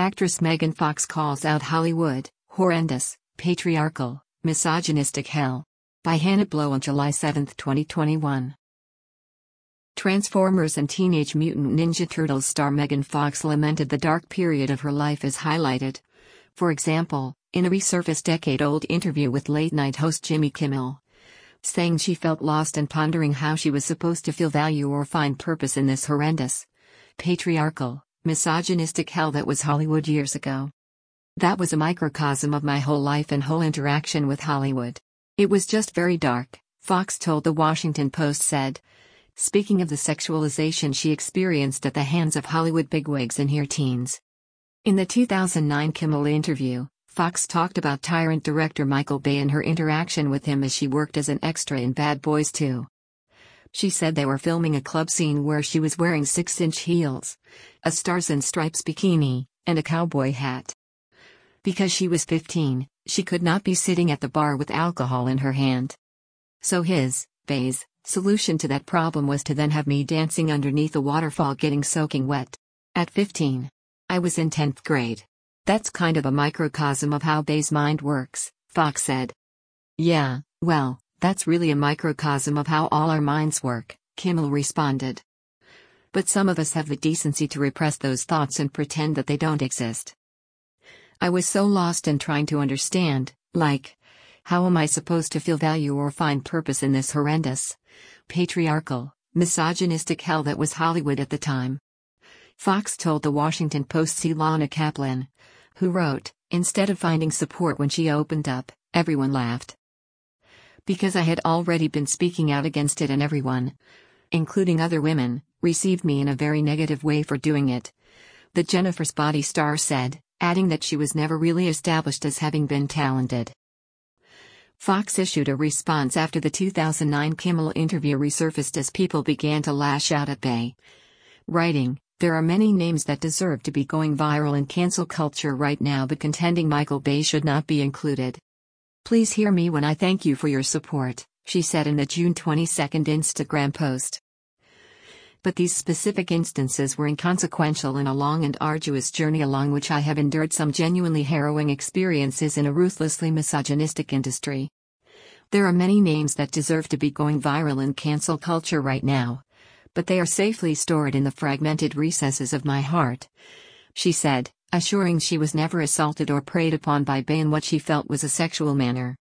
Actress Megan Fox calls out Hollywood, horrendous, patriarchal, misogynistic hell. By Hannah Blow on July 7, 2021. Transformers and Teenage Mutant Ninja Turtles star Megan Fox lamented the dark period of her life as highlighted. For example, in a resurfaced decade-old interview with late-night host Jimmy Kimmel, saying she felt lost and pondering how she was supposed to feel value or find purpose in this horrendous, patriarchal, misogynistic hell that was Hollywood years ago. That was a microcosm of my whole life and whole interaction with Hollywood. It was just very dark, Fox told The Washington Post said, speaking of the sexualization she experienced at the hands of Hollywood bigwigs in her teens. In the 2009 Kimmel interview, Fox talked about tyrant director Michael Bay and her interaction with him as she worked as an extra in Bad Boys 2. She said they were filming a club scene where she was wearing 6-inch heels, a Stars and Stripes bikini, and a cowboy hat. Because she was 15, she could not be sitting at the bar with alcohol in her hand. So Bay's, solution to that problem was to then have me dancing underneath a waterfall getting soaking wet. At 15. I was in 10th grade. That's kind of a microcosm of how Bay's mind works, Fox said. Yeah, well, that's really a microcosm of how all our minds work, Kimmel responded. But some of us have the decency to repress those thoughts and pretend that they don't exist. I was so lost in trying to understand, like, how am I supposed to feel value or find purpose in this horrendous, patriarchal, misogynistic hell that was Hollywood at the time? Fox told The Washington Post's Ilana Kaplan, who wrote, instead of finding support when she opened up, everyone laughed. Because I had already been speaking out against it and everyone, including other women, received me in a very negative way for doing it, the Jennifer's Body star said, adding that she was never really established as having been talented. Fox issued a response after the 2009 Kimmel interview resurfaced as people began to lash out at Bay, writing, there are many names that deserve to be going viral in cancel culture right now, but contending Michael Bay should not be included. Please hear me when I thank you for your support, she said in the June 22 Instagram post. But these specific instances were inconsequential in a long and arduous journey along which I have endured some genuinely harrowing experiences in a ruthlessly misogynistic industry. There are many names that deserve to be going viral in cancel culture right now, but they are safely stored in the fragmented recesses of my heart, she said, assuring she was never assaulted or preyed upon by Bay in what she felt was a sexual manner.